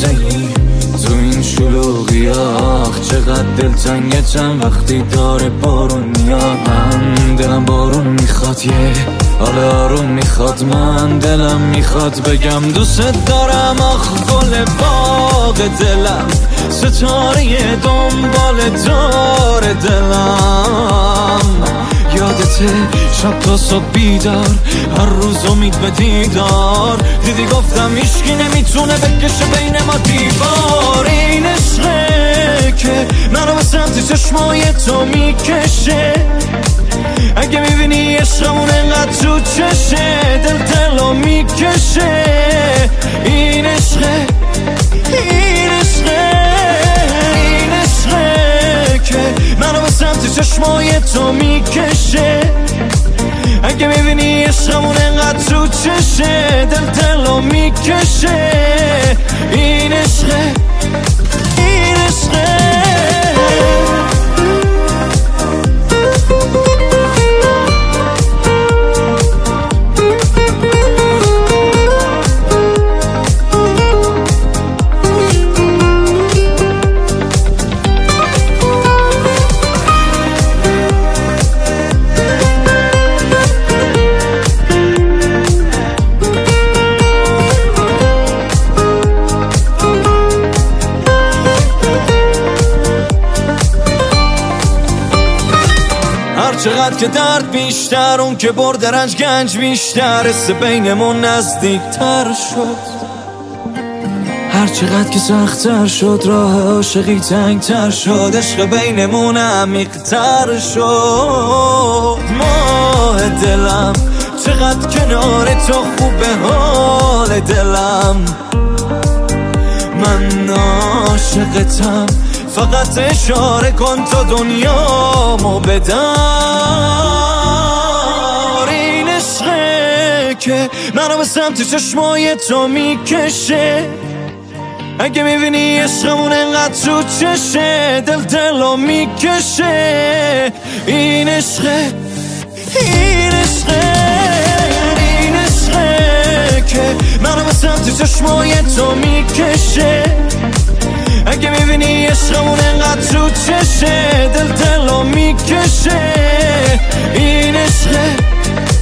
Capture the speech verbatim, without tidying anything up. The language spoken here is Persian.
لحظه ای تو این شلوغی آخ چقدر دلتنگه چند وقتی داره بارون میاد. من دلم بارون میخواد یه حال آروم میخواد. من دلم میخواد بگم دوست دارم آخ گل باغ دلم ستاره دنبال داره دلم. یادته شب تا صبح بیدار هر روز امید به دیدار دیدی گفتم هیچکی نمیتونه بکشه بین ما دیوار. این عشقه که منو به سمت چشمای تو میکشه. اگه میبینی عشقمون انقدر تو چشه دل دلو میکشه. این عشقه این عشقه این عشقه که منو به سمت چشمای تو میکشه. اگه میبینی عشقمون انقدر تو چشه دل دلو میکشه. این عشقه این عشقه. چقدر که درد بیشتر اون که برد رنج گنج بیشتر حس بینمون نزدیکتر شد. هر چقدر که سخت‌تر شد راه عاشقی تنگتر شد. عشق بینمون عمیق‌تر شد. ماه دلم چقدر کنار تو خوبه حال دلم. من عاشقتم فقط اشاره کن تا دنیامو بدار. این عشقه که منو به سمت چشمای تو میکشه. اگه میبینی عشقمون انقدر تو چشه دل دلو میکشه. این عشقه این عشقه این عشقه که منو به سمت چشمای تو میکشه. اگه میبینی عشقمون انقدر تو چشه دل دلو میکشه. این عشقه